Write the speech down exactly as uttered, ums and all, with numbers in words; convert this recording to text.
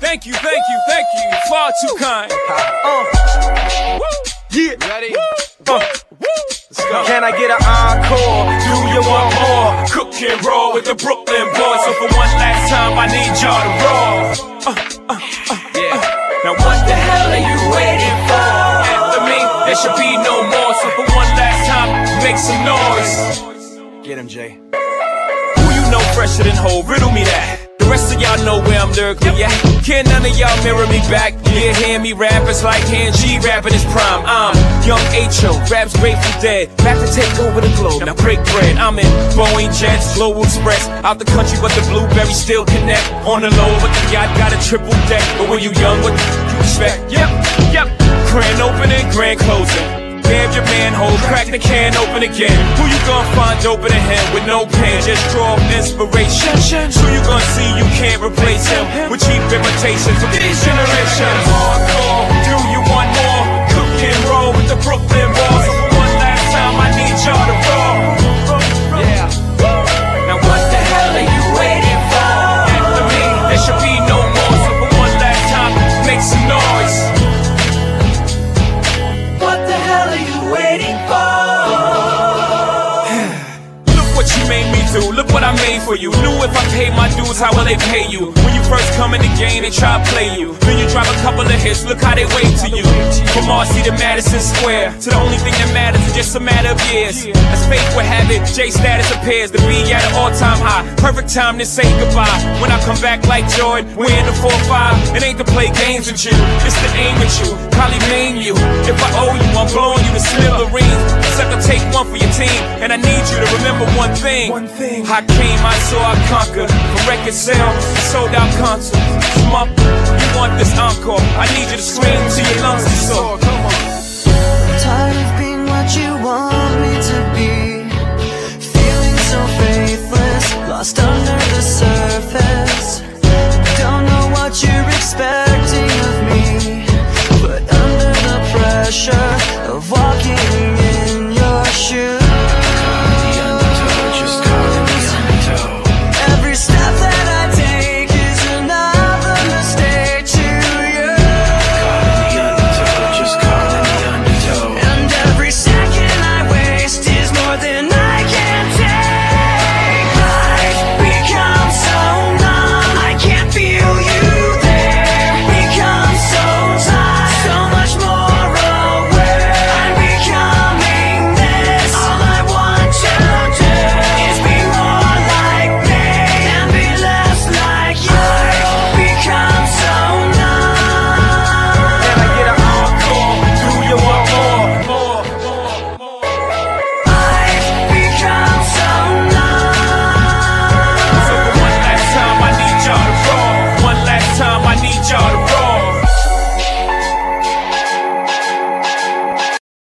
thank you, thank you, thank you. Far too kind. Uh, yeah. Ready? Uh, Let's go. Can I get an encore? Do you want more? Cook and roll with the Brooklyn boys. So for one last time, I need y'all to roll. Uh, uh, uh, yeah. Uh. Now what the hell are you waiting for? After me, there should be no more. So for one last time, make some noise. Get him, Jay. Who you know fresher than Ho? Riddle me that. The rest of y'all know where I'm lyrically at. Can none of y'all mirror me back? Yeah, hear me rap, it's like Han G rapping his prime. I'm Young H O, raps Grateful Dead, back to take over the globe, now break bread. I'm in Boeing Jets, Global Express, out the country but the blueberries still connect. On the low but the yacht got a triple deck. But when you young, what the f you expect? Yep, yep, grand opening, grand closing. Grab your manhole, crack the can open again. Who you gonna find open a hand with no pain? Just draw inspiration. So you gonna see you can't replace him with cheap imitations of these generations. Hardcore, do you want more? Cook and roll with the Brooklyn boys. So for one last time, I need y'all to roll. Yeah. Now what the hell are you waiting for? After me, there should be no more. So for one last time, make some noise. Waiting for. Look what you made me do, look what I made for you. Knew if I paid my dues, how will they pay you? When you first come in the game, they try to play you. Then you drop a couple of hits, look how they wait to you. From Marcy to Madison Square, to the only thing that matters is just a matter of years. As fate would have it, J status appears to be at an all-time high. Perfect time to say goodbye. When I come back like Jordan, we're in the four five. It ain't to play games with you, it's to aim at you. Probably maim you. If I owe you, I'm blowing you to smithereens. Sucker, take one for your team, and I need you to remember one thing. One thing. I came, I saw, I conquered. From record sales, sold out concerts. Smump, you want this encore? I need you to scream till your lungs are sore. Come on. Tired of being what you want me to be, feeling so faithless, lost under